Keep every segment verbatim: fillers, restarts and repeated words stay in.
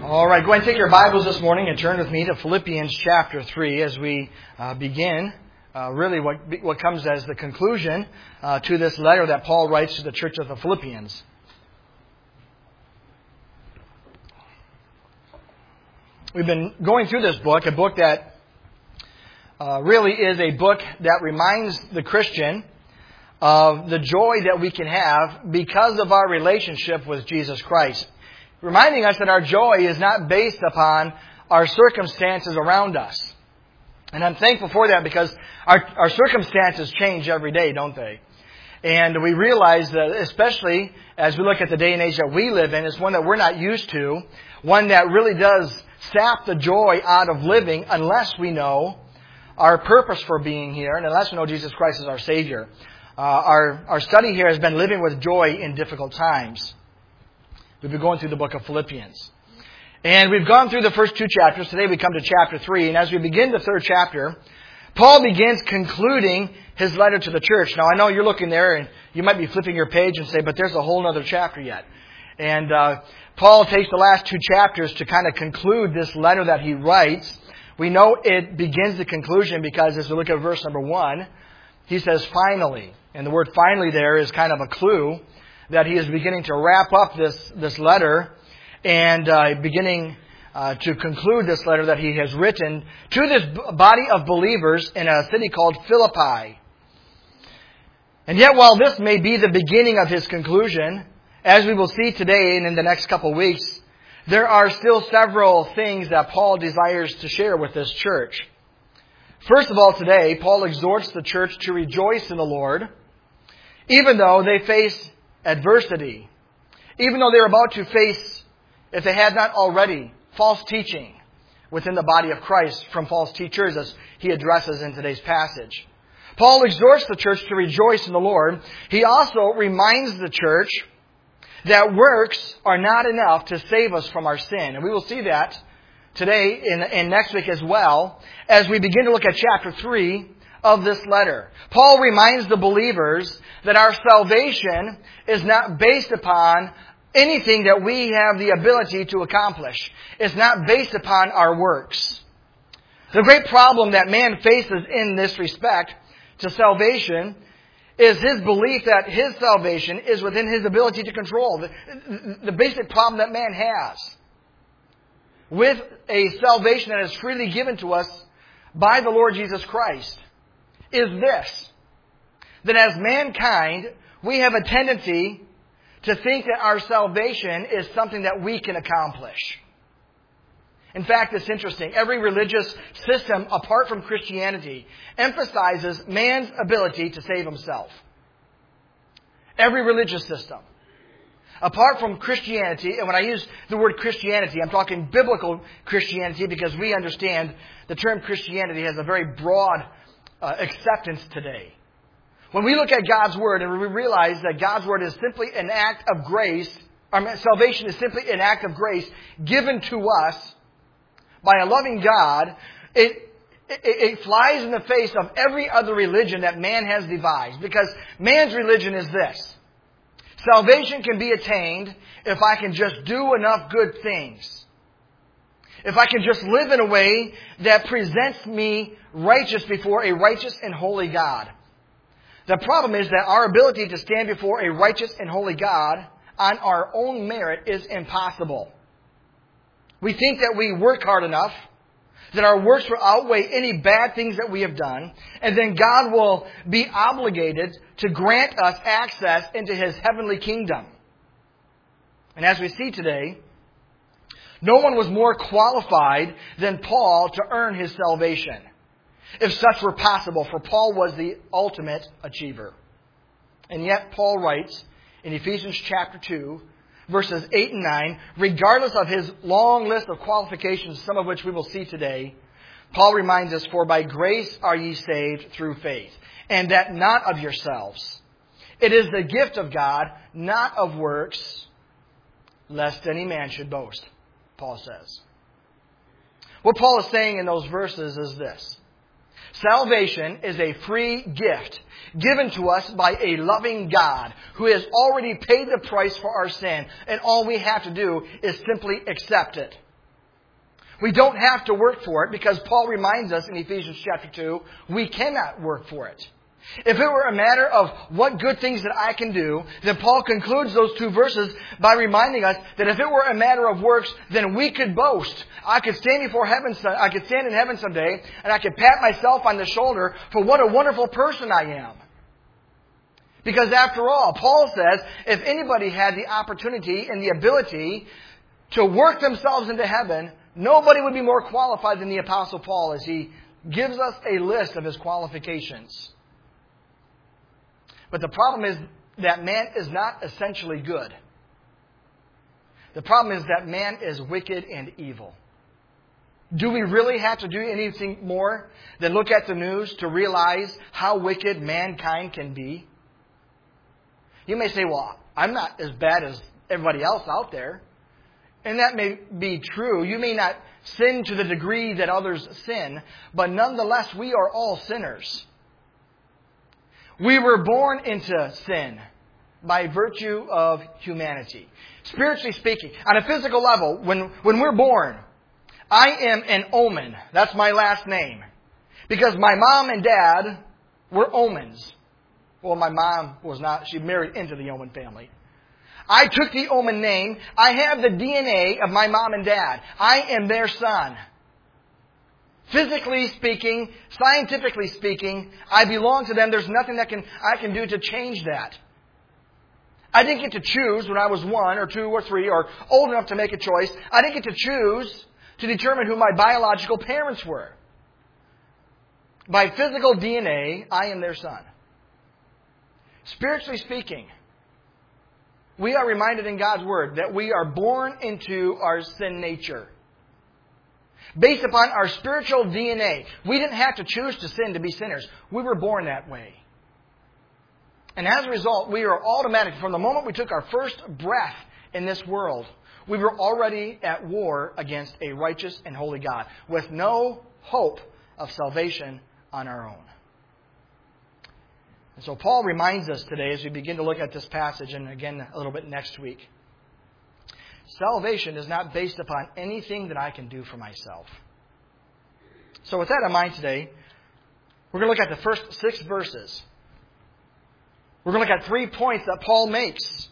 All right, go ahead and take your Bibles this morning and turn with me to Philippians chapter three as we uh, begin uh, really what what comes as the conclusion uh, to this letter that Paul writes to the church of the Philippians. We've been going through this book, a book that uh, really is a book that reminds the Christian of the joy that we can have because of our relationship with Jesus Christ. Reminding us that our joy is not based upon our circumstances around us. And I'm thankful for that because our, our circumstances change every day, don't they? And we realize that especially as we look at the day and age that we live in, it's one that we're not used to, one that really does sap the joy out of living unless we know our purpose for being here and unless we know Jesus Christ is our Savior. Uh, our, our study here has been living with joy in difficult times. We've been going through the book of Philippians. And we've gone through the first two chapters. Today we come to chapter three. And as we begin the third chapter, Paul begins concluding his letter to the church. Now I know you're looking there and you might be flipping your page and say, but there's a whole other chapter yet. And uh, Paul takes the last two chapters to kind of conclude this letter that he writes. We know it begins the conclusion because as we look at verse number one, he says finally. And the word finally there is kind of a clue that he is beginning to wrap up this, this letter and uh, beginning uh, to conclude this letter that he has written to this body of believers in a city called Philippi. And yet while this may be the beginning of his conclusion, as we will see today and in the next couple of weeks, there are still several things that Paul desires to share with this church. First of all, today, Paul exhorts the church to rejoice in the Lord, even though they face adversity, even though they're about to face, if they had not already, false teaching within the body of Christ from false teachers as he addresses in today's passage. Paul exhorts the church to rejoice in the Lord. He also reminds the church that works are not enough to save us from our sin. And we will see that today and, and next week as well as we begin to look at chapter three of this letter. Paul reminds the believers that our salvation is not based upon anything that we have the ability to accomplish. It's not based upon our works. The great problem that man faces in this respect to salvation is his belief that his salvation is within his ability to control. The, the basic problem that man has with a salvation that is freely given to us by the Lord Jesus Christ is this, that as mankind, we have a tendency to think that our salvation is something that we can accomplish. In fact, it's interesting. Every religious system, apart from Christianity, emphasizes man's ability to save himself. Every religious system. Apart from Christianity, and when I use the word Christianity, I'm talking biblical Christianity because we understand the term Christianity has a very broad Uh, acceptance today. When we look at God's Word and we realize that God's Word is simply an act of grace, or salvation is simply an act of grace given to us by a loving God, it, it, it flies in the face of every other religion that man has devised. Because man's religion is this: salvation can be attained if I can just do enough good things. If I can just live in a way that presents me righteous before a righteous and holy God. The problem is that our ability to stand before a righteous and holy God on our own merit is impossible. We think that we work hard enough, that our works will outweigh any bad things that we have done, and then God will be obligated to grant us access into His heavenly kingdom. And as we see today, no one was more qualified than Paul to earn his salvation, if such were possible, for Paul was the ultimate achiever. And yet Paul writes in Ephesians chapter two, verses eight and nine, regardless of his long list of qualifications, some of which we will see today, Paul reminds us, "For by grace are ye saved through faith, and that not of yourselves. It is the gift of God, not of works, lest any man should boast," Paul says. What Paul is saying in those verses is this: salvation is a free gift given to us by a loving God who has already paid the price for our sin, and all we have to do is simply accept it. We don't have to work for it because Paul reminds us in Ephesians chapter two, we cannot work for it. If it were a matter of what good things that I can do, then Paul concludes those two verses by reminding us that if it were a matter of works, then we could boast. I could stand before heaven, I could stand in heaven someday, and I could pat myself on the shoulder for what a wonderful person I am. Because after all, Paul says, if anybody had the opportunity and the ability to work themselves into heaven, nobody would be more qualified than the Apostle Paul as he gives us a list of his qualifications. But the problem is that man is not essentially good. The problem is that man is wicked and evil. Do we really have to do anything more than look at the news to realize how wicked mankind can be? You may say, well, I'm not as bad as everybody else out there. And that may be true. You may not sin to the degree that others sin, but nonetheless, we are all sinners. We were born into sin by virtue of humanity. Spiritually speaking, on a physical level, when, when we're born, I am an Omen. That's my last name. Because my mom and dad were Omens. Well, my mom was not. She married into the Omen family. I took the Omen name. I have the D N A of my mom and dad. I am their son. Physically speaking, scientifically speaking, I belong to them. There's nothing that can I can do to change that. I didn't get to choose when I was one or two or three or old enough to make a choice. I didn't get to choose to determine who my biological parents were. By physical D N A, I am their son. Spiritually speaking, we are reminded in God's Word that we are born into our sin nature. Based upon our spiritual D N A. We didn't have to choose to sin to be sinners. We were born that way. And as a result, we are automatic. From the moment we took our first breath in this world, we were already at war against a righteous and holy God with no hope of salvation on our own. And so Paul reminds us today as we begin to look at this passage, and again a little bit next week, salvation is not based upon anything that I can do for myself. So with that in mind today, we're going to look at the first six verses. We're going to look at three points that Paul makes.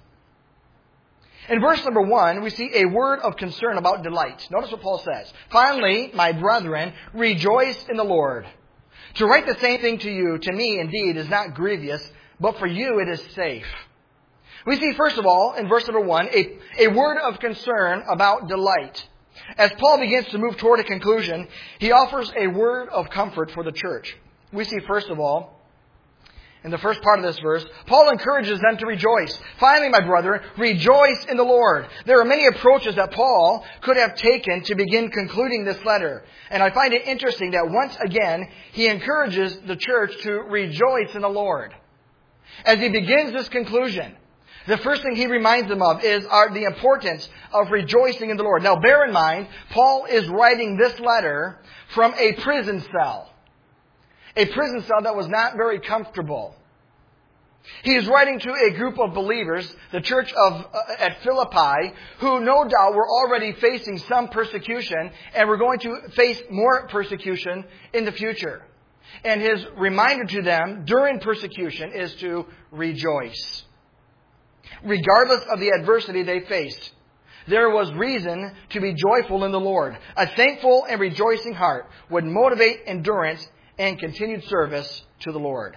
In verse number one, we see a word of concern about delight. Notice what Paul says. Finally, my brethren, rejoice in the Lord. To write the same thing to you, to me indeed, is not grievous, but for you it is safe. We see, first of all, in verse number one, a, a word of concern about delight. As Paul begins to move toward a conclusion, he offers a word of comfort for the church. We see, first of all, in the first part of this verse, Paul encourages them to rejoice. Finally, my brethren, rejoice in the Lord. There are many approaches that Paul could have taken to begin concluding this letter. And I find it interesting that once again, he encourages the church to rejoice in the Lord. As he begins this conclusion, the first thing he reminds them of is our, the importance of rejoicing in the Lord. Now, bear in mind, Paul is writing this letter from a prison cell. A prison cell that was not very comfortable. He is writing to a group of believers, the church of uh, at Philippi, who no doubt were already facing some persecution and were going to face more persecution in the future. And his reminder to them during persecution is to rejoice. Regardless of the adversity they faced, there was reason to be joyful in the Lord. A thankful and rejoicing heart would motivate endurance and continued service to the Lord.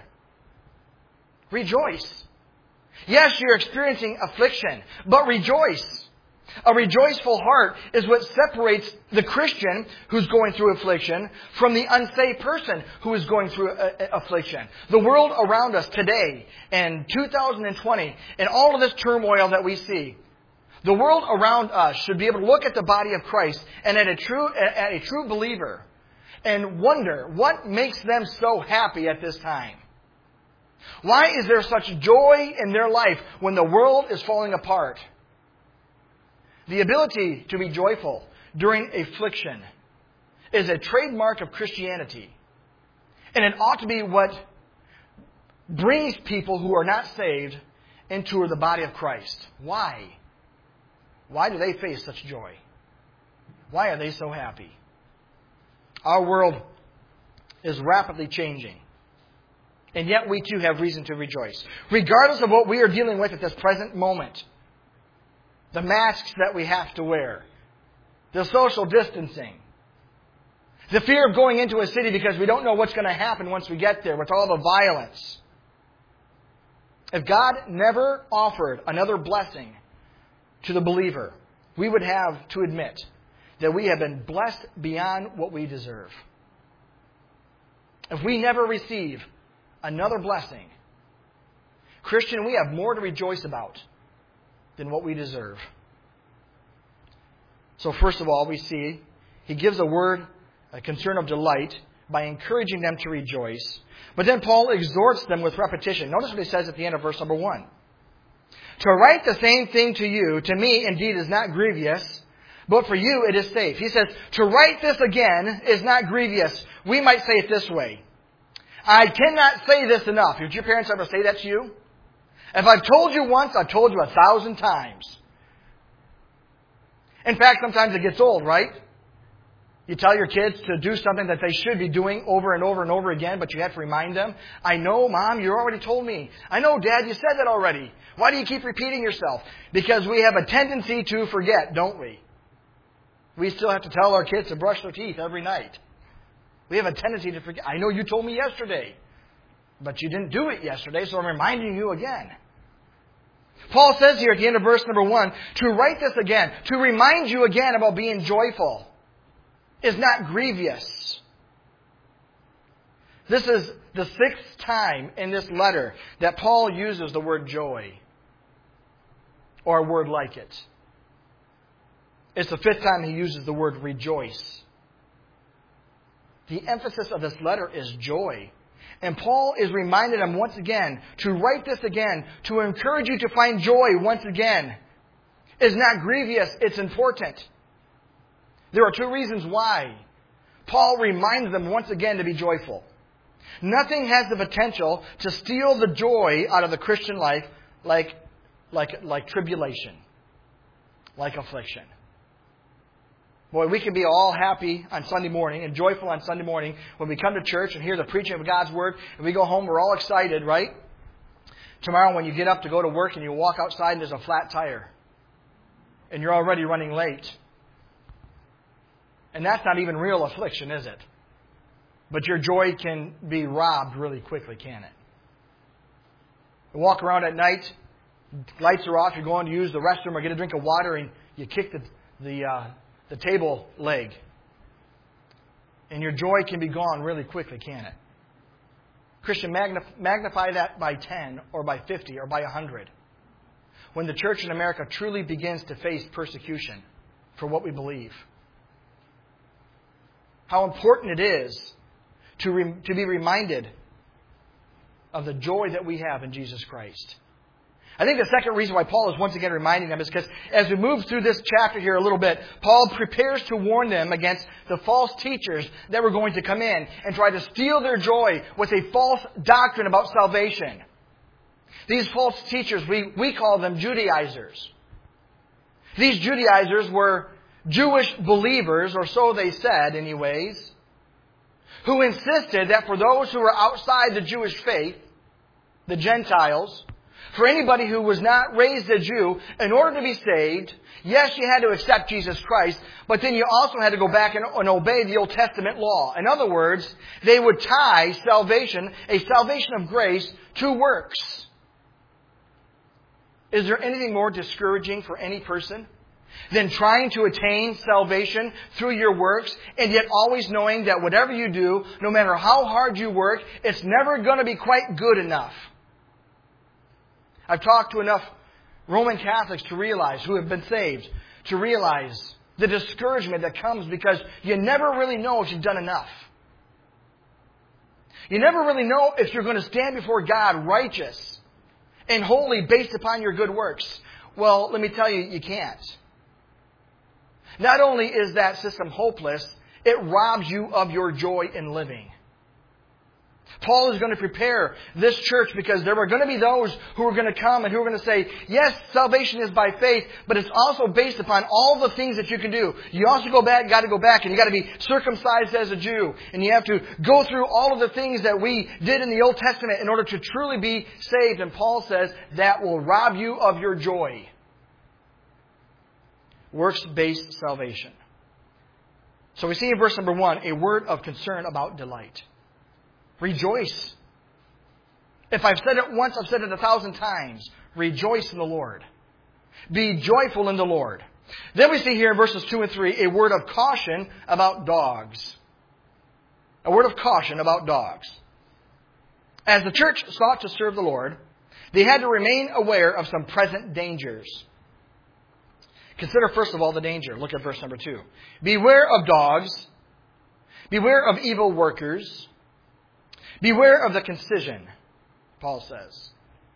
Rejoice. Yes, you're experiencing affliction, but rejoice. A rejoiceful heart is what separates the Christian who's going through affliction from the unsaved person who is going through affliction. The world around us today, in two thousand twenty, and all of this turmoil that we see, the world around us should be able to look at the body of Christ and at a true, at a true believer and wonder what makes them so happy at this time. Why is there such joy in their life when the world is falling apart? The ability to be joyful during affliction is a trademark of Christianity. And it ought to be what brings people who are not saved into the body of Christ. Why? Why do they face such joy? Why are they so happy? Our world is rapidly changing. And yet we too have reason to rejoice. Regardless of what we are dealing with at this present moment. The masks that we have to wear. The social distancing. The fear of going into a city because we don't know what's going to happen once we get there with all the violence. If God never offered another blessing to the believer, we would have to admit that we have been blessed beyond what we deserve. If we never receive another blessing, Christian, we have more to rejoice about than what we deserve. So first of all, we see he gives a word, a concern of delight, by encouraging them to rejoice. But then Paul exhorts them with repetition. Notice what he says at the end of verse number one. To write the same thing to you, to me indeed is not grievous, but for you it is safe. He says, to write this again is not grievous. We might say it this way. I cannot say this enough. Did your parents ever say that to you? If I've told you once, I've told you a thousand times. In fact, sometimes it gets old, right? You tell your kids to do something that they should be doing over and over and over again, but you have to remind them. I know, Mom, you already told me. I know, Dad, you said that already. Why do you keep repeating yourself? Because we have a tendency to forget, don't we? We still have to tell our kids to brush their teeth every night. We have a tendency to forget. I know you told me yesterday, but you didn't do it yesterday, so I'm reminding you again. Paul says here at the end of verse number one, to write this again, to remind you again about being joyful, is not grievous. This is the sixth time in this letter that Paul uses the word joy, or a word like it. It's the fifth time he uses the word rejoice. The emphasis of this letter is joy. And Paul is reminding them once again to write this again, to encourage you to find joy once again. It's not grievous, it's important. There are two reasons why Paul reminds them once again to be joyful. Nothing has the potential to steal the joy out of the Christian life like, like, like tribulation, like affliction. Boy, we can be all happy on Sunday morning and joyful on Sunday morning when we come to church and hear the preaching of God's Word and we go home, we're all excited, right? Tomorrow when you get up to go to work and you walk outside and there's a flat tire and you're already running late. And that's not even real affliction, is it? But your joy can be robbed really quickly, can it? You walk around at night, lights are off, you're going to use the restroom or get a drink of water and you kick the, the, uh, the table leg. And your joy can be gone really quickly, can it? Christian, magnif- magnify that by ten or by fifty or by one hundred. When the church in America truly begins to face persecution for what we believe. How important it is to, re- to be reminded of the joy that we have in Jesus Christ. I think the second reason why Paul is once again reminding them is because as we move through this chapter here a little bit, Paul prepares to warn them against the false teachers that were going to come in and try to steal their joy with a false doctrine about salvation. These false teachers, we, we call them Judaizers. These Judaizers were Jewish believers, or so they said anyways, who insisted that for those who were outside the Jewish faith, the Gentiles, for anybody who was not raised a Jew, in order to be saved, yes, you had to accept Jesus Christ, but then you also had to go back and, and obey the Old Testament law. In other words, they would tie salvation, a salvation of grace, to works. Is there anything more discouraging for any person than trying to attain salvation through your works, and yet always knowing that whatever you do, no matter how hard you work, it's never going to be quite good enough? I've talked to enough Roman Catholics to realize, who have been saved, to realize the discouragement that comes because you never really know if you've done enough. You never really know if you're going to stand before God righteous and holy based upon your good works. Well, let me tell you, you can't. Not only is that system hopeless, it robs you of your joy in living. Paul is going to prepare this church because there were going to be those who were going to come and who were going to say, yes, salvation is by faith, but it's also based upon all the things that you can do. You also go back, got to go back, and you got to be circumcised as a Jew. And you have to go through all of the things that we did in the Old Testament in order to truly be saved. And Paul says that will rob you of your joy. Works-based salvation. So we see in verse number one a word of concern about delight. Rejoice. If I've said it once, I've said it a thousand times. Rejoice in the Lord. Be joyful in the Lord. Then we see here in verses two and three a word of caution about dogs. A word of caution about dogs. As the church sought to serve the Lord, they had to remain aware of some present dangers. Consider first of all the danger. Look at verse number two. Beware of dogs. Beware of evil workers. Beware of the concision, Paul says.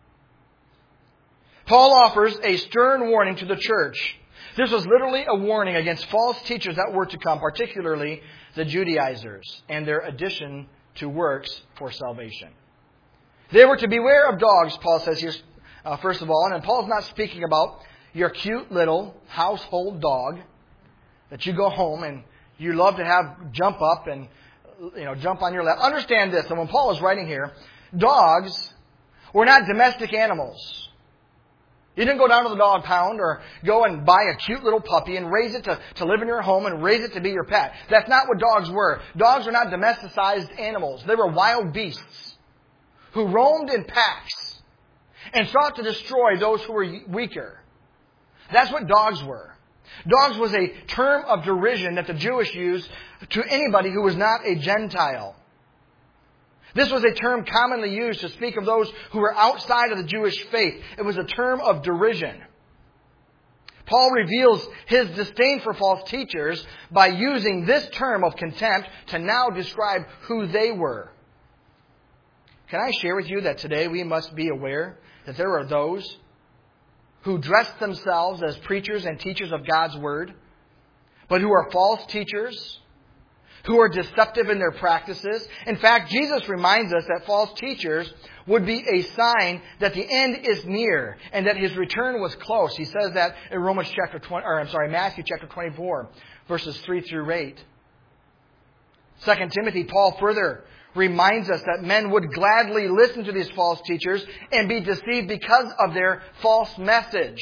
Paul offers a stern warning to the church. This was literally a warning against false teachers that were to come, particularly the Judaizers and their addition to works for salvation. They were to beware of dogs, Paul says here, uh, first of all. And Paul's not speaking about your cute little household dog that you go home and you love to have jump up and you know, jump on your lap. Understand this, and when Paul is writing here, dogs were not domestic animals. You didn't go down to the dog pound or go and buy a cute little puppy and raise it to, to live in your home and raise it to be your pet. That's not what dogs were. Dogs were not domesticized animals. They were wild beasts who roamed in packs and sought to destroy those who were weaker. That's what dogs were. Dogs was a term of derision that the Jewish used to anybody who was not a Gentile. This was a term commonly used to speak of those who were outside of the Jewish faith. It was a term of derision. Paul reveals his disdain for false teachers by using this term of contempt to now describe who they were. Can I share with you that today we must be aware that there are those who dress themselves as preachers and teachers of God's Word, but who are false teachers, who are deceptive in their practices. In fact, Jesus reminds us that false teachers would be a sign that the end is near and that His return was close. He says that in Romans chapter twenty, or I'm sorry, Matthew chapter twenty-four, verses three through eight. Second Timothy, Paul further reminds us that men would gladly listen to these false teachers and be deceived because of their false message.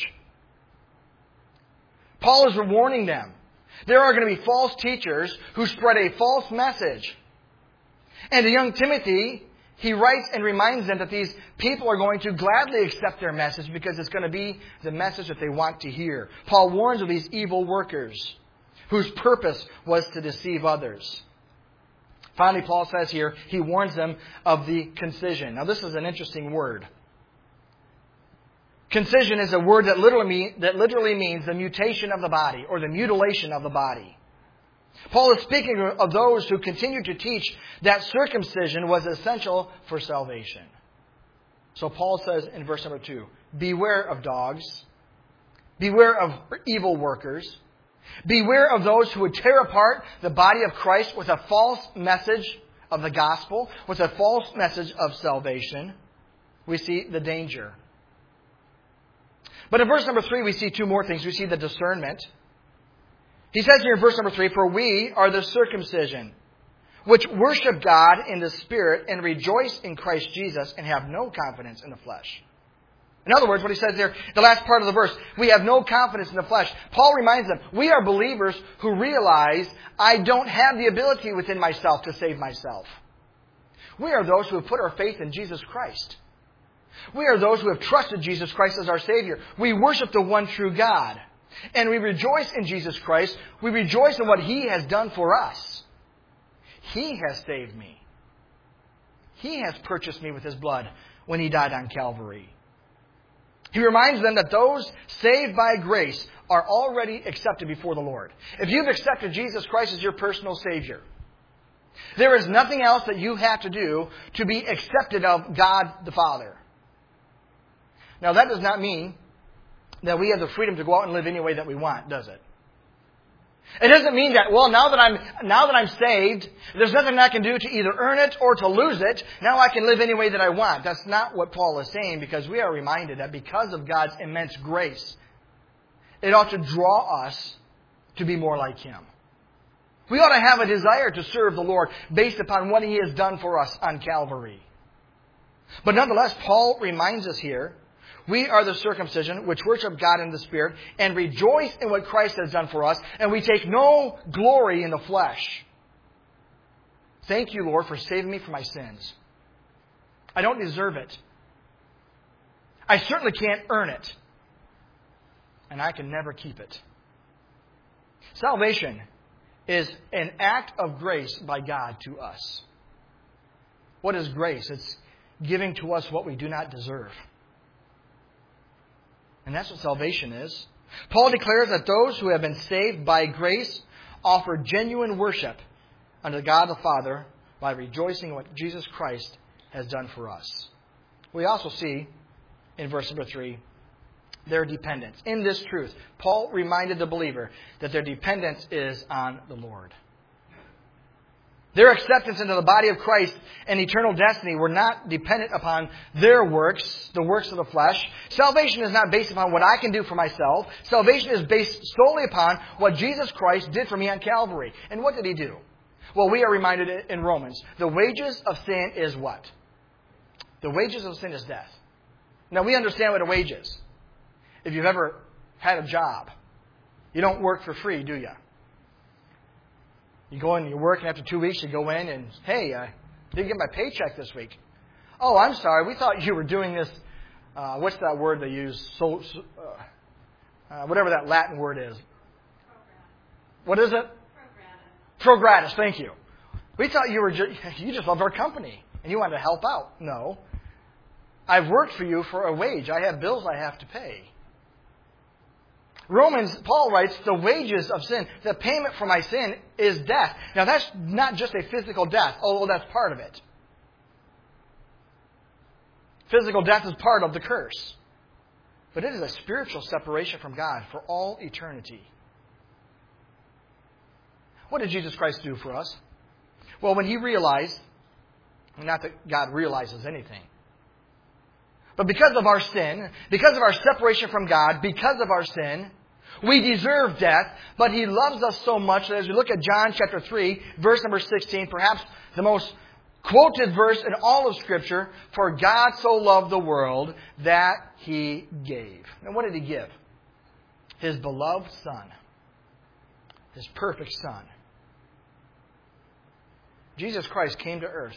Paul is warning them. There are going to be false teachers who spread a false message. And to young Timothy, he writes and reminds them that these people are going to gladly accept their message because it's going to be the message that they want to hear. Paul warns of these evil workers whose purpose was to deceive others. Finally, Paul says here, he warns them of the concision. Now, this is an interesting word. Concision is a word that literally, mean, that literally means the mutation of the body or the mutilation of the body. Paul is speaking of those who continue to teach that circumcision was essential for salvation. So Paul says in verse number two, beware of dogs, beware of evil workers, beware of those who would tear apart the body of Christ with a false message of the gospel, with a false message of salvation. We see the danger. But in verse number three, we see two more things. We see the discernment. He says here in verse number three, for we are the circumcision, which worship God in the Spirit and rejoice in Christ Jesus and have no confidence in the flesh. In other words, what he says there, the last part of the verse, we have no confidence in the flesh. Paul reminds them, we are believers who realize I don't have the ability within myself to save myself. We are those who have put our faith in Jesus Christ. We are those who have trusted Jesus Christ as our Savior. We worship the one true God. And we rejoice in Jesus Christ. We rejoice in what He has done for us. He has saved me. He has purchased me with His blood when He died on Calvary. He reminds them that those saved by grace are already accepted before the Lord. If you've accepted Jesus Christ as your personal Savior, there is nothing else that you have to do to be accepted of God the Father. Now, that does not mean that we have the freedom to go out and live any way that we want, does it? It doesn't mean that, well, now that I'm, now that I'm saved, there's nothing I can do to either earn it or to lose it. Now I can live any way that I want. That's not what Paul is saying, because we are reminded that because of God's immense grace, it ought to draw us to be more like Him. We ought to have a desire to serve the Lord based upon what He has done for us on Calvary. But nonetheless, Paul reminds us here, we are the circumcision which worship God in the Spirit and rejoice in what Christ has done for us, and we take no glory in the flesh. Thank you, Lord, for saving me from my sins. I don't deserve it. I certainly can't earn it. And I can never keep it. Salvation is an act of grace by God to us. What is grace? It's giving to us what we do not deserve. And that's what salvation is. Paul declares that those who have been saved by grace offer genuine worship unto God the Father by rejoicing in what Jesus Christ has done for us. We also see in verse number three their dependence. In this truth, Paul reminded the believer that their dependence is on the Lord. Their acceptance into the body of Christ and eternal destiny were not dependent upon their works, the works of the flesh. Salvation is not based upon what I can do for myself. Salvation is based solely upon what Jesus Christ did for me on Calvary. And what did He do? Well, we are reminded in Romans, the wages of sin is what? The wages of sin is death. Now, we understand what a wage is. If you've ever had a job, you don't work for free, do you? You go in, you work, and after two weeks you go in and, hey, I didn't get my paycheck this week. Oh, I'm sorry, we thought you were doing this, uh, what's that word they use? So, uh, uh, whatever that Latin word is. What is it? Pro gratis. Pro gratis, thank you. We thought you were ju- you just loved our company and you wanted to help out. No. I've worked for you for a wage. I have bills I have to pay. Romans, Paul writes, the wages of sin, the payment for my sin is death. Now that's not just a physical death, although that's part of it. Physical death is part of the curse. But it is a spiritual separation from God for all eternity. What did Jesus Christ do for us? Well, when He realized, not that God realizes anything, but because of our sin, because of our separation from God, because of our sin, we deserve death, but He loves us so much that as we look at John chapter three, verse number sixteen, perhaps the most quoted verse in all of Scripture, for God so loved the world that He gave. And what did He give? His beloved Son. His perfect Son. Jesus Christ came to earth.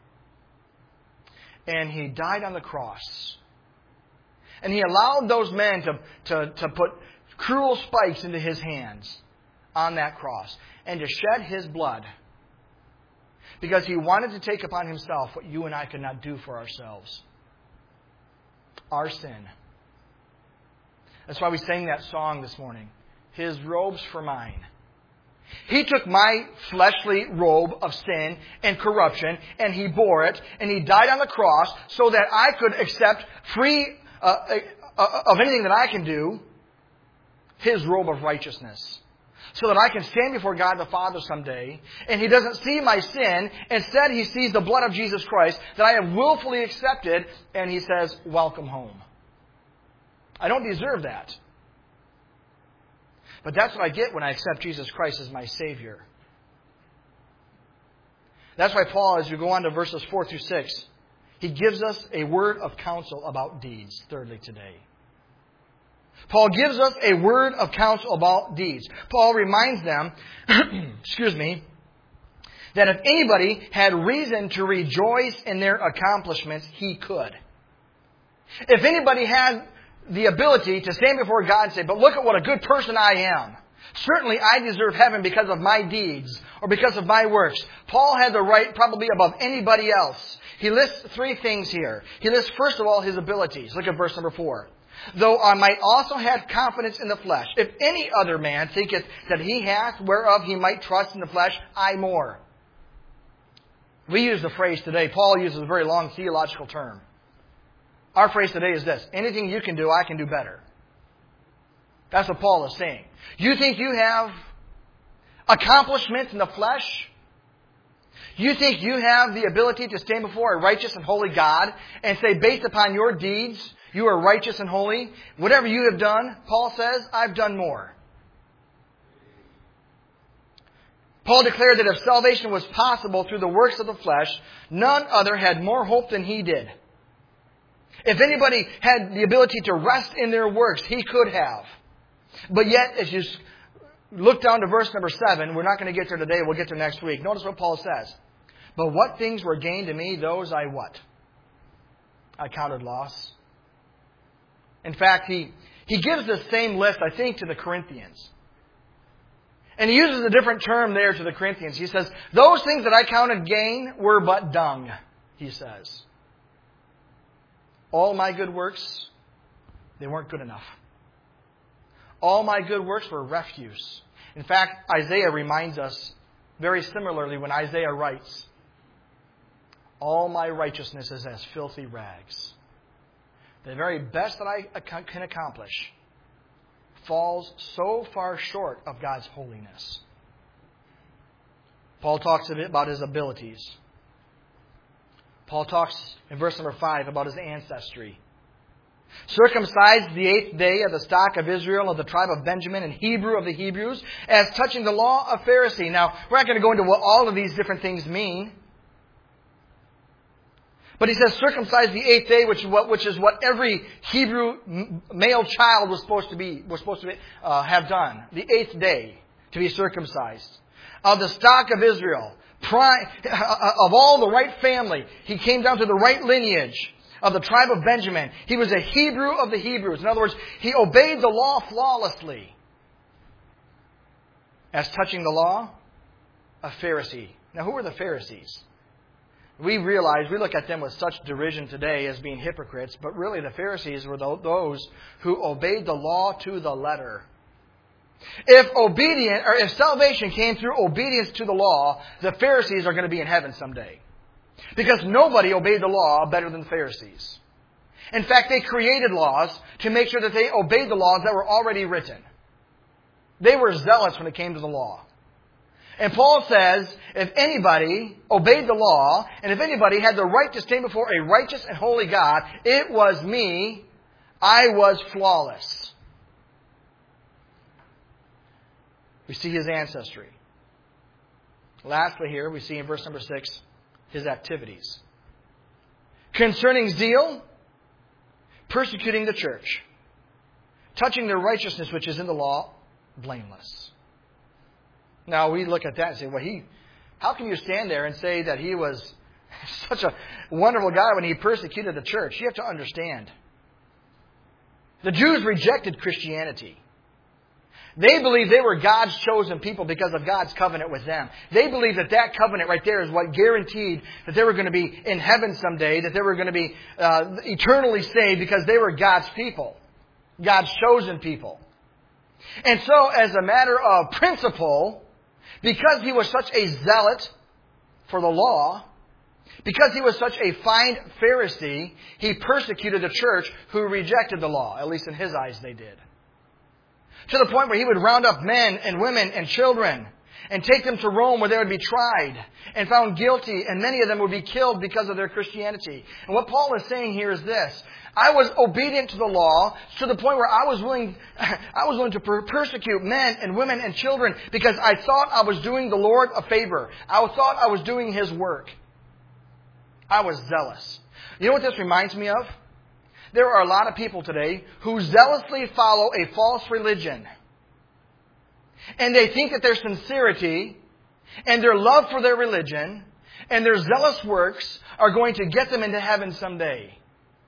And He died on the cross. And He allowed those men to, to, to put cruel spikes into His hands on that cross. And to shed His blood. Because He wanted to take upon Himself what you and I could not do for ourselves. Our sin. That's why we sang that song this morning. His robes for mine. He took my fleshly robe of sin and corruption, and He bore it, and He died on the cross so that I could accept free uh, uh, of anything that I can do, His robe of righteousness. So that I can stand before God the Father someday, and He doesn't see my sin. Instead, He sees the blood of Jesus Christ that I have willfully accepted, and He says, welcome home. I don't deserve that. But that's what I get when I accept Jesus Christ as my Savior. That's why Paul, as you go on to verses four through six, he gives us a word of counsel about deeds, thirdly, today. Paul gives us a word of counsel about deeds. Paul reminds them, excuse me, that if anybody had reason to rejoice in their accomplishments, he could. If anybody had the ability to stand before God and say, but look at what a good person I am. Certainly I deserve heaven because of my deeds or because of my works. Paul had the right probably above anybody else. He lists three things here. He lists first of all his abilities. Look at verse number four. Though I might also have confidence in the flesh. If any other man thinketh that he hath whereof he might trust in the flesh, I more. We use the phrase today. Paul uses a very long theological term. Our phrase today is this: anything you can do, I can do better. That's what Paul is saying. You think you have accomplishments in the flesh? You think you have the ability to stand before a righteous and holy God and say, based upon your deeds, you are righteous and holy? Whatever you have done, Paul says, I've done more. Paul declared that if salvation was possible through the works of the flesh, none other had more hope than he did. If anybody had the ability to rest in their works, he could have. But yet, as you look down to verse number seven, we're not going to get there today, we'll get there next week. Notice what Paul says. But what things were gained to me, those I what? I counted loss. In fact, he, he gives the same list, I think, to the Corinthians. And he uses a different term there to the Corinthians. He says, those things that I counted gain were but dung, he says. All my good works, they weren't good enough. All my good works were refuse. In fact, Isaiah reminds us very similarly when Isaiah writes, all my righteousness is as filthy rags. The very best that I can accomplish falls so far short of God's holiness. Paul talks a bit about his abilities. Paul talks in verse number five about his ancestry. Circumcised the eighth day of the stock of Israel, of the tribe of Benjamin, and Hebrew of the Hebrews, as touching the law of Pharisee. Now, we're not going to go into what all of these different things mean. But he says circumcised the eighth day, which is what, which is what every Hebrew male child was supposed to be, was supposed to be, uh, have done. The eighth day to be circumcised. Of the stock of Israel, prime, of all the right family, he came down to the right lineage of the tribe of Benjamin. He was a Hebrew of the Hebrews. In other words, he obeyed the law flawlessly. As touching the law, a Pharisee. Now, who were the Pharisees? We realize, we look at them with such derision today as being hypocrites, but really the Pharisees were those who obeyed the law to the letter. If obedient, or if salvation came through obedience to the law, the Pharisees are going to be in heaven someday. Because nobody obeyed the law better than the Pharisees. In fact, they created laws to make sure that they obeyed the laws that were already written. They were zealous when it came to the law. And Paul says, if anybody obeyed the law, and if anybody had the right to stand before a righteous and holy God, it was me. I was flawless. We see his ancestry. Lastly here, we see in verse number six, his activities. Concerning zeal, persecuting the church. Touching the righteousness which is in the law, blameless. Now, we look at that and say, well, he, how can you stand there and say that he was such a wonderful guy when he persecuted the church? You have to understand. The Jews rejected Christianity. They believed they were God's chosen people because of God's covenant with them. They believed that that covenant right there is what guaranteed that they were going to be in heaven someday, that they were going to be uh, eternally saved because they were God's people, God's chosen people. And so, as a matter of principle, because he was such a zealot for the law, because he was such a fine Pharisee, he persecuted the church who rejected the law. At least in his eyes they did. To the point where he would round up men and women and children and take them to Rome where they would be tried and found guilty, and many of them would be killed because of their Christianity. And what Paul is saying here is this. I was obedient to the law to the point where I was willing, I was willing to per- persecute men and women and children because I thought I was doing the Lord a favor. I thought I was doing His work. I was zealous. You know what this reminds me of? There are a lot of people today who zealously follow a false religion. And they think that their sincerity and their love for their religion and their zealous works are going to get them into heaven someday.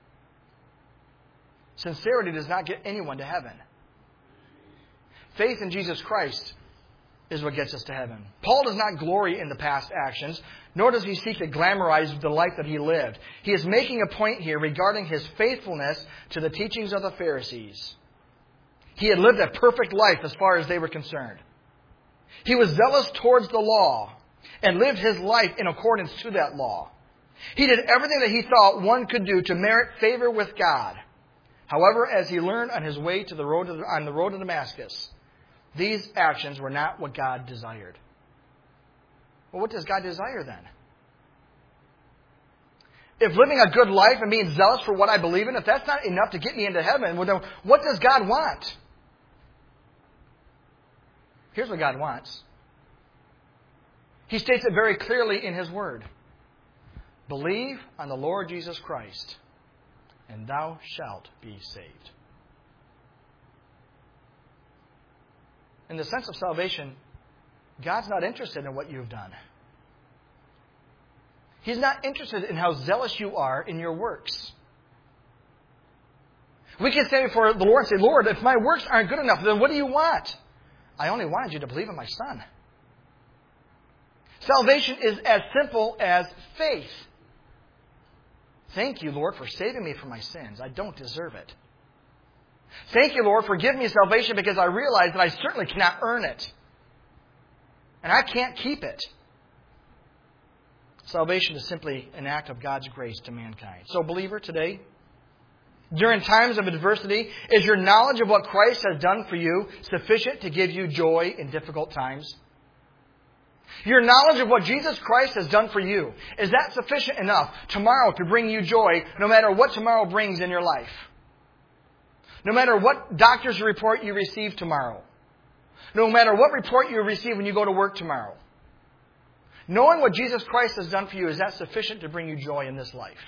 Sincerity does not get anyone to heaven. Faith in Jesus Christ is what gets us to heaven. Paul does not glory in the past actions, nor does he seek to glamorize the life that he lived. He is making a point here regarding his faithfulness to the teachings of the Pharisees. He had lived a perfect life as far as they were concerned. He was zealous towards the law and lived his life in accordance to that law. He did everything that he thought one could do to merit favor with God. However, as he learned on his way to the road to, on the road to Damascus, these actions were not what God desired. Well, what does God desire then? If living a good life and being zealous for what I believe in, if that's not enough to get me into heaven, well, then what does God want? Here's what God wants. He states it very clearly in His Word. Believe on the Lord Jesus Christ, and thou shalt be saved. In the sense of salvation, God's not interested in what you've done. He's not interested in how zealous you are in your works. We can stand before the Lord and say, Lord, if my works aren't good enough, then what do you want? I only wanted you to believe in my Son. Salvation is as simple as faith. Thank you, Lord, for saving me from my sins. I don't deserve it. Thank you, Lord, for giving me salvation because I realize that I certainly cannot earn it. And I can't keep it. Salvation is simply an act of God's grace to mankind. So, believer, today, during times of adversity, is your knowledge of what Christ has done for you sufficient to give you joy in difficult times? Your knowledge of what Jesus Christ has done for you, is that sufficient enough tomorrow to bring you joy no matter what tomorrow brings in your life? No matter what doctor's report you receive tomorrow. No matter what report you receive when you go to work tomorrow. Knowing what Jesus Christ has done for you, is that sufficient to bring you joy in this life?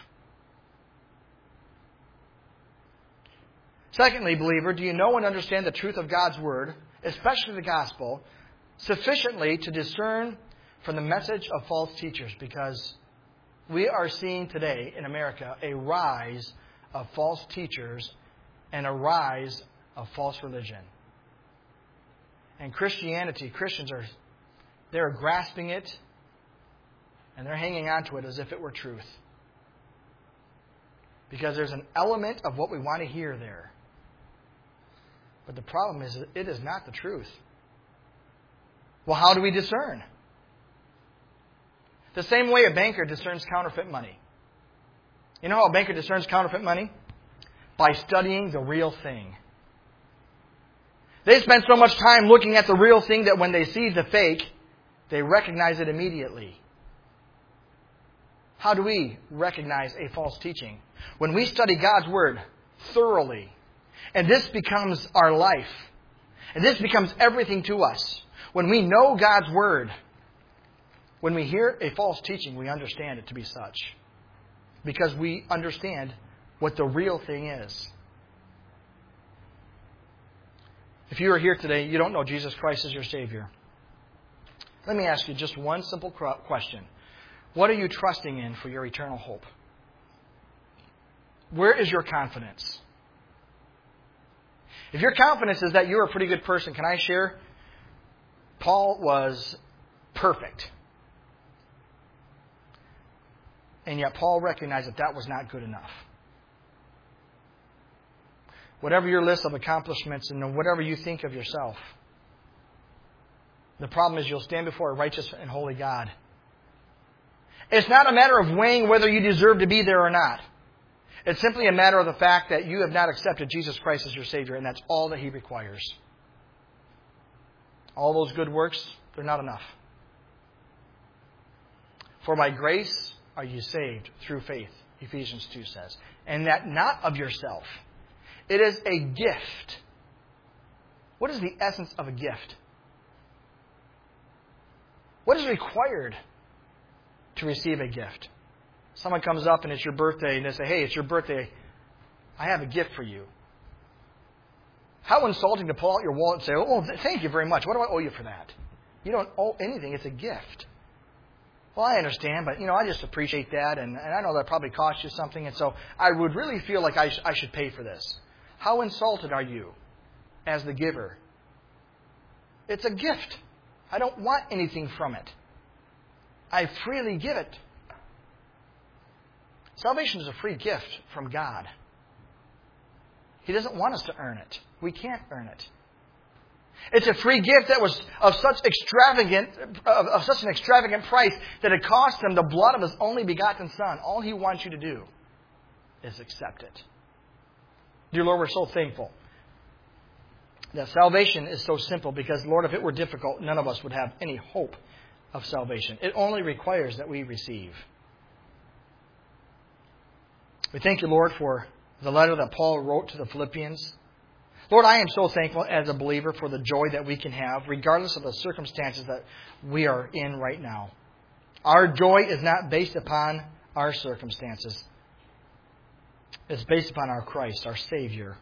Secondly, believer, do you know and understand the truth of God's Word, especially the gospel, sufficiently to discern from the message of false teachers? Because we are seeing today in America a rise of false teachers and a rise of false religion. And Christianity, Christians are they're grasping it and they're hanging on to it as if it were truth. Because there's an element of what we want to hear there. But the problem is that it is not the truth. Well, how do we discern? The same way a banker discerns counterfeit money. You know how a banker discerns counterfeit money? By studying the real thing. They spend so much time looking at the real thing that when they see the fake, they recognize it immediately. How do we recognize a false teaching? When we study God's Word thoroughly, and this becomes our life, and this becomes everything to us. When we know God's Word, when we hear a false teaching, we understand it to be such. Because we understand what the real thing is. If you are here today, you don't know Jesus Christ as your Savior. Let me ask you just one simple question. What are you trusting in for your eternal hope? Where is your confidence? If your confidence is that you're a pretty good person, can I share? Paul was perfect. And yet Paul recognized that that was not good enough. Whatever your list of accomplishments and whatever you think of yourself, the problem is you'll stand before a righteous and holy God. It's not a matter of weighing whether you deserve to be there or not. It's simply a matter of the fact that you have not accepted Jesus Christ as your Savior, and that's all that He requires. All those good works, they're not enough. For by grace are you saved through faith, Ephesians two says. And that not of yourself. It is a gift. What is the essence of a gift? What is required to receive a gift? Someone comes up and it's your birthday and they say, hey, it's your birthday. I have a gift for you. How insulting to pull out your wallet and say, oh, thank you very much. What do I owe you for that? You don't owe anything. It's a gift. Well, I understand, but, you know, I just appreciate that, and, and I know that probably cost you something, and so I would really feel like I, sh- I should pay for this. How insulted are you as the giver? It's a gift. I don't want anything from it. I freely give it. Salvation is a free gift from God. He doesn't want us to earn it. We can't earn it. It's a free gift that was of such extravagant, of, of such an extravagant price that it cost Him the blood of His only begotten Son. All He wants you to do is accept it. Dear Lord, we're so thankful that salvation is so simple because, Lord, if it were difficult, none of us would have any hope of salvation. It only requires that we receive. We thank you, Lord, for the letter that Paul wrote to the Philippians. Lord, I am so thankful as a believer for the joy that we can have, regardless of the circumstances that we are in right now. Our joy is not based upon our circumstances. It's based upon our Christ, our Savior.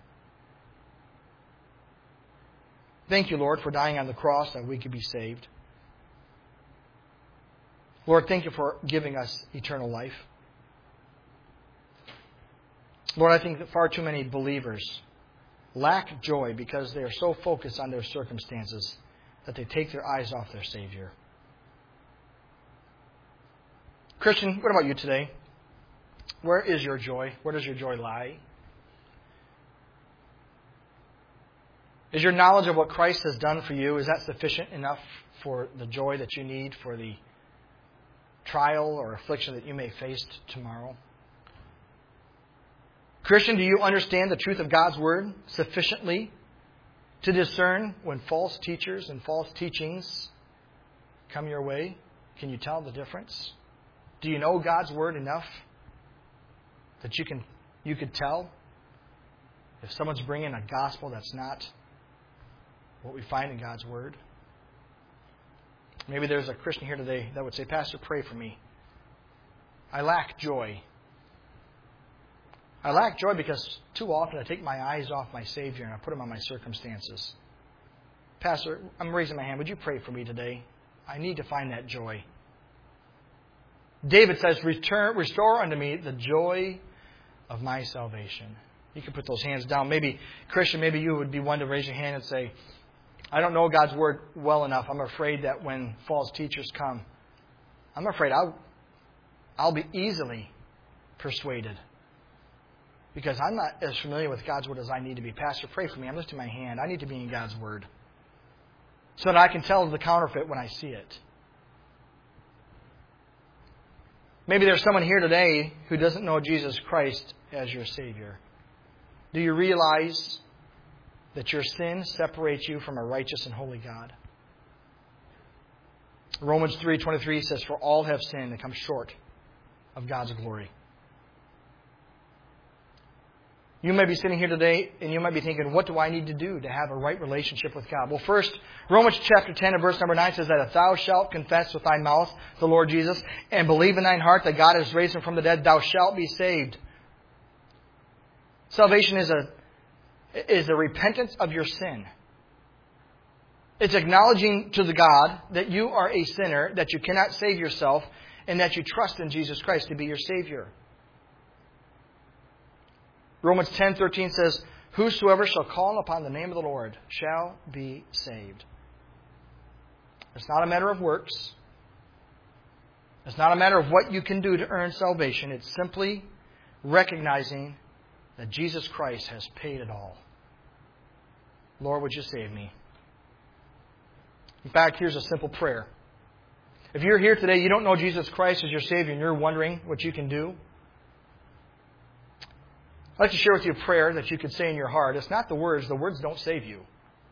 Thank you, Lord, for dying on the cross that we could be saved. Lord, thank you for giving us eternal life. Lord, I think that far too many believers lack joy because they are so focused on their circumstances that they take their eyes off their Savior. Christian, what about you today? Where is your joy? Where does your joy lie? Is your knowledge of what Christ has done for you, is that sufficient enough for the joy that you need for the trial or affliction that you may face tomorrow? Christian, do you understand the truth of God's Word sufficiently to discern when false teachers and false teachings come your way? Can you tell the difference? Do you know God's Word enough that you can you could tell if someone's bringing a gospel that's not what we find in God's Word? Maybe there's a Christian here today that would say, Pastor, pray for me. I lack joy. I lack joy because too often I take my eyes off my Savior and I put them on my circumstances. Pastor, I'm raising my hand. Would you pray for me today? I need to find that joy. David says, Return, restore unto me the joy of my salvation. You can put those hands down. Maybe, Christian, maybe you would be one to raise your hand and say, I don't know God's Word well enough. I'm afraid that when false teachers come, I'm afraid I'll, I'll be easily persuaded. Because I'm not as familiar with God's Word as I need to be. Pastor, pray for me. I'm lifting my hand. I need to be in God's Word. So that I can tell the counterfeit when I see it. Maybe there's someone here today who doesn't know Jesus Christ as your Savior. Do you realize that your sin separates you from a righteous and holy God? Romans three twenty-three says, For all have sinned and come short of God's glory. You may be sitting here today and you might be thinking, what do I need to do to have a right relationship with God? Well, first, Romans chapter ten and verse number nine says that if thou shalt confess with thy mouth the Lord Jesus and believe in thine heart that God has raised him from the dead, thou shalt be saved. Salvation is a, is a repentance of your sin. It's acknowledging to the God that you are a sinner, that you cannot save yourself, and that you trust in Jesus Christ to be your Savior. Romans ten thirteen says, Whosoever shall call upon the name of the Lord shall be saved. It's not a matter of works. It's not a matter of what you can do to earn salvation. It's simply recognizing that Jesus Christ has paid it all. Lord, would you save me? In fact, here's a simple prayer. If you're here today, you don't know Jesus Christ as your Savior, and you're wondering what you can do, I'd like to share with you a prayer that you could say in your heart. It's not the words. The words don't save you.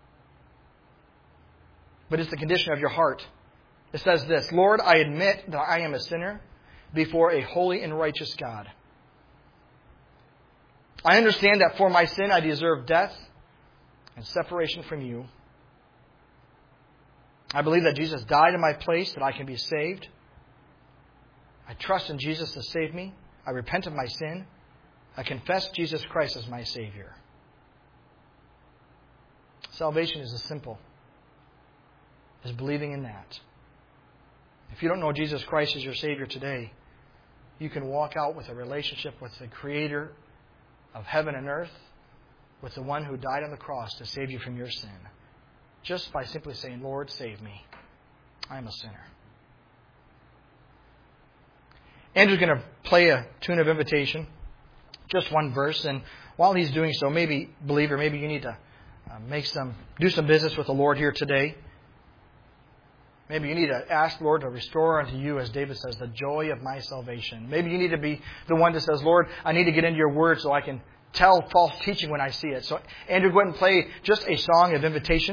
But it's the condition of your heart. It says this, Lord, I admit that I am a sinner before a holy and righteous God. I understand that for my sin I deserve death and separation from you. I believe that Jesus died in my place that I can be saved. I trust in Jesus to save me. I repent of my sin. I confess Jesus Christ as my Savior. Salvation is as simple as believing in that. If you don't know Jesus Christ as your Savior today, you can walk out with a relationship with the Creator of heaven and earth, with the one who died on the cross to save you from your sin, just by simply saying, Lord, save me. I am a sinner. Andrew's going to play a tune of invitation. Just one verse, and while he's doing so, maybe, believer, maybe you need to uh, make some, do some business with the Lord here today. Maybe you need to ask the Lord to restore unto you, as David says, the joy of my salvation. Maybe you need to be the one that says, Lord, I need to get into your word so I can tell false teaching when I see it. So, Andrew, go ahead and play just a song of invitation.